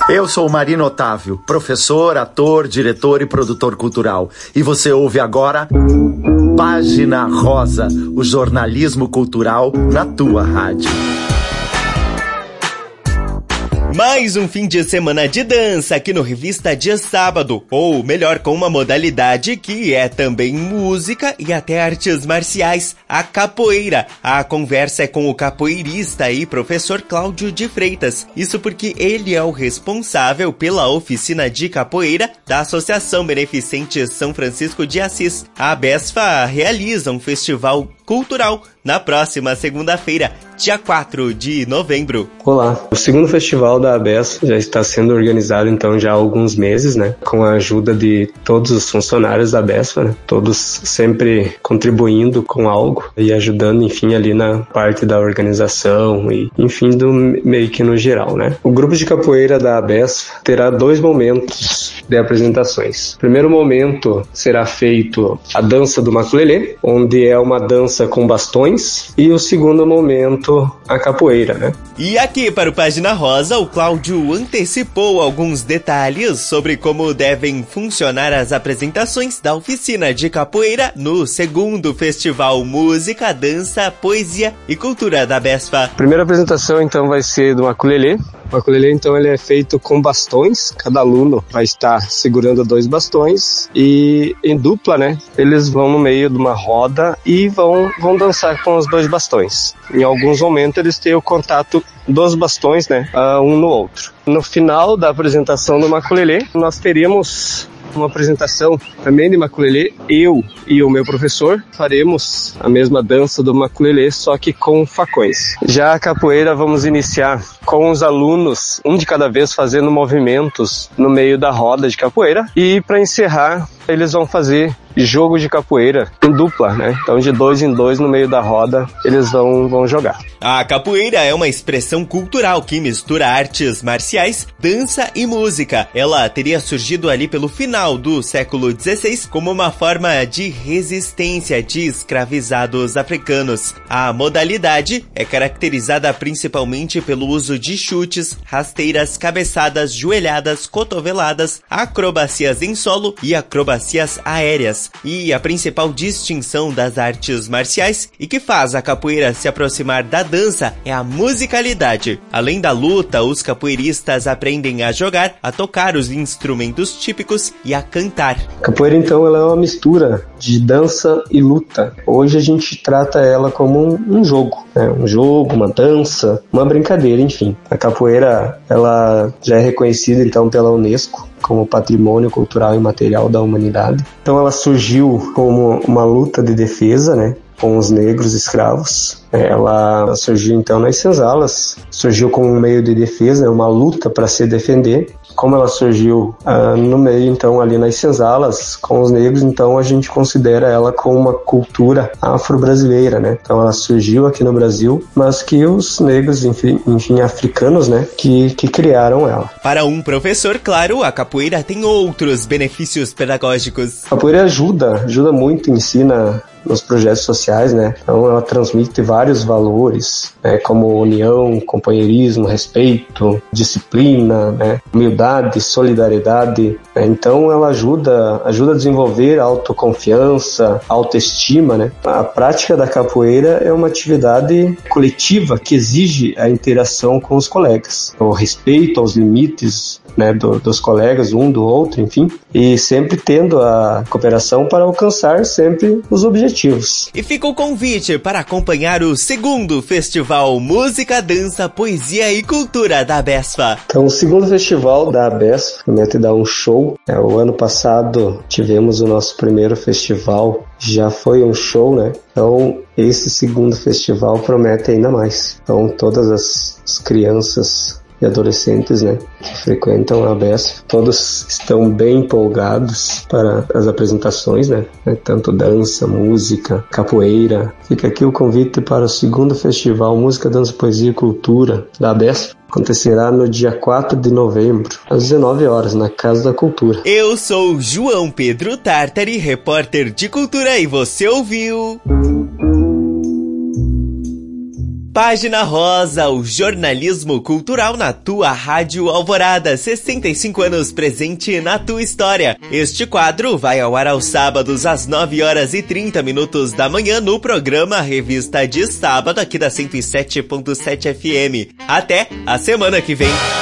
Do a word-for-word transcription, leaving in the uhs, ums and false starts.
Eu sou o Marino Otávio, professor, ator, diretor e produtor cultural. E você ouve agora Página Rosa, o jornalismo cultural na tua rádio. Mais um fim de semana de dança aqui no Revista Dia Sábado, ou melhor, com uma modalidade que é também música e até artes marciais, a capoeira. A conversa é com o capoeirista e professor Cláudio de Freitas. Isso porque ele é o responsável pela oficina de capoeira da Associação Beneficente São Francisco de Assis. A ABESFA realiza um festival cultural na próxima segunda-feira, dia quatro de novembro. Olá, o segundo festival da ABESFA já está sendo organizado então já há alguns meses, né? Com a ajuda de todos os funcionários da ABESFA, né? Todos sempre contribuindo com algo e ajudando, enfim, ali na parte da organização e, enfim, do meio que no geral, né? O grupo de capoeira da ABESFA terá dois momentos de apresentações. O primeiro momento será feito a dança do maculelê, onde é uma dança com bastões, e o segundo momento a capoeira, né? E aqui para o Página Rosa, o Cláudio antecipou alguns detalhes sobre como devem funcionar as apresentações da oficina de capoeira no segundo Festival Música, Dança, Poesia e Cultura da ABESFA. A primeira apresentação então vai ser do maculelê. O maculelê então ele é feito com bastões, cada aluno vai estar segurando dois bastões e em dupla, né? Eles vão no meio de uma roda e vão, vão dançar com os dois bastões. Em alguns momentos eles têm o contato dos bastões, né? Uh, um no outro. No final da apresentação do maculelê, nós teríamos uma apresentação também de maculelê. Eu e o meu professor faremos a mesma dança do maculelê, só que com facões. Já a capoeira vamos iniciar com os alunos, um de cada vez, fazendo movimentos no meio da roda de capoeira, e para encerrar eles vão fazer jogo de capoeira em dupla, né? Então de dois em dois no meio da roda eles vão, vão jogar. A capoeira é uma expressão cultural que mistura artes marciais, dança e música. Ela teria surgido ali pelo final do século dezesseis como uma forma de resistência de escravizados africanos. A modalidade é caracterizada principalmente pelo uso de chutes, rasteiras, cabeçadas, joelhadas, cotoveladas, acrobacias em solo e acrobacias aéreas. E a principal distinção das artes marciais e que faz a capoeira se aproximar da dança é a musicalidade. Além da luta, os capoeiristas aprendem a jogar, a tocar os instrumentos típicos e a cantar. Capoeira então ela é uma mistura de dança e luta. Hoje a gente trata ela como um, um jogo, né? Um jogo, uma dança, uma brincadeira, enfim. A capoeira ela já é reconhecida então pela Unesco como patrimônio cultural e material da humanidade. Então ela surgiu como uma luta de defesa, né, com os negros escravos. Ela surgiu então nas senzalas, surgiu como um meio de defesa, uma luta para se defender. Como ela surgiu ah, no meio então ali nas senzalas com os negros, então a gente considera ela como uma cultura afro-brasileira, né? Então ela surgiu aqui no Brasil, mas que os negros, enfim, enfim africanos, né, que, que criaram ela. Para um professor, claro, a capoeira tem outros benefícios pedagógicos. A capoeira ajuda, ajuda muito, ensina nos projetos sociais, né? Então ela transmite vários valores, né? Como união, companheirismo, respeito, disciplina, né? Humildade, solidariedade, né? Então ela ajuda, ajuda a desenvolver autoconfiança, autoestima, né? A prática da capoeira é uma atividade coletiva que exige a interação com os colegas, o respeito aos limites, né, do, dos colegas, um do outro, enfim, e sempre tendo a cooperação para alcançar sempre os objetivos. E fica o convite para acompanhar o segundo Festival Música, Dança, Poesia e Cultura da ABESFA. Então, o segundo festival da ABESFA promete dar um show. É, o ano passado tivemos o nosso primeiro festival, já foi um show, né? Então, esse segundo festival promete ainda mais. Então, todas as, as crianças e adolescentes, né, que frequentam a ABESFA, todos estão bem empolgados para as apresentações, né, tanto dança, música, capoeira. Fica aqui o convite para o segundo festival Música, Dança, Poesia e Cultura da ABESFA. Acontecerá no dia quatro de novembro, às dezenove horas, na Casa da Cultura. Eu sou João Pedro Tartari, repórter de cultura, e você ouviu Página Rosa, o jornalismo cultural na tua Rádio Alvorada, sessenta e cinco anos presente na tua história. Este quadro vai ao ar aos sábados às nove horas e trinta minutos da manhã no programa Revista de Sábado aqui da cento e sete ponto sete F M. Até a semana que vem.